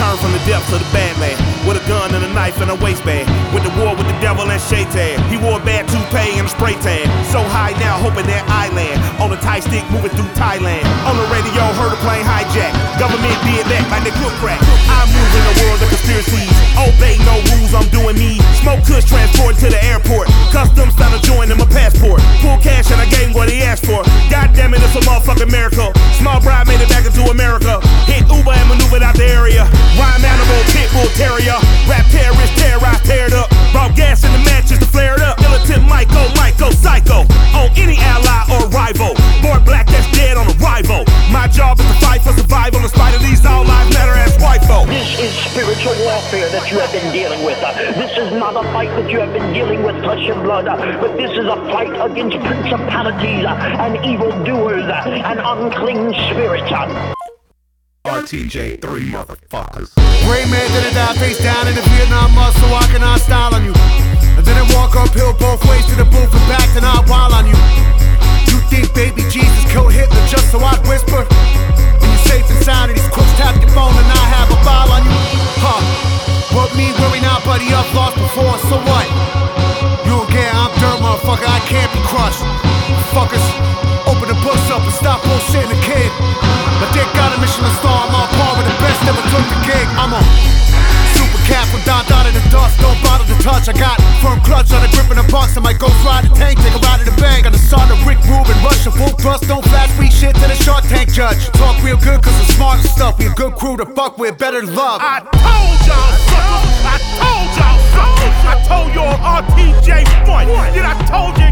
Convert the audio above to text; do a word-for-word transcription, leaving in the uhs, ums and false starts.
Return from the depths of the Badland with a gun and a knife and a waistband. With the war with the devil and Shaitan. He wore a bad toupee and a spray tan. So high now, hoping that I land on a Thai stick moving through Thailand. On the radio, heard a plane hijack. Government did that like they cook crack. I move in the world of conspiracies. Obey no rules, I'm doing me. Smoke kush transported to the airport. Customs started joining my passport. Full cash and I gave him what he asked for. God damn it, it's a motherfucking miracle. Small bride made it back into America. Hit Uber and maneuvered out the area. Rhyme animal, pit bull terrier. Rap terrorist, terrorized, teared up. Brought gas in the matches to flare it up. Militant Michael, Michael, psycho. On any ally or rival. Born black that's dead on arrival. My job is to fight for survival in spite of ththese all lives matter as white folk. This is spiritual warfare that you have been dealing with. Uh, this is not a fight that you have been dealing with flesh and blood, uh, but this is a fight against principalities uh, and evildoers uh, and unclean spirits. Uh. R T J three motherfuckers. Rain Man did it die face down in the Vietnam mud, so I can I style on you. And then I walk uphill both ways to the booth and back, and I wild on you. You think baby Jesus killed Hitler just so I'd whisper? And you're safe and sound, and these crooks tap your phone, and I have a file on you. Huh? What me worry now, buddy? I've lost before, so what? You don't care, I'm dirt, motherfucker. I can't be crushed. Fuckers, open the books up and stop bullshitting the kid. My dick got a Michelin star, I'm on par with the best, never took the gig. I'm a super cat from down down in the dust, don't bother to touch. I got firm clutch on a grip in the box, I might go ride the tank, take a ride in the bank. Got the son of Rick Rubin, Russian full thrust, don't flash free shit to the Shark Tank judge. Talk real good cause we're smart and stuff, we a good crew to fuck with, better than love. I told y'all suckers, I told y'all suckers, I told y'all R T J fun. Did I told you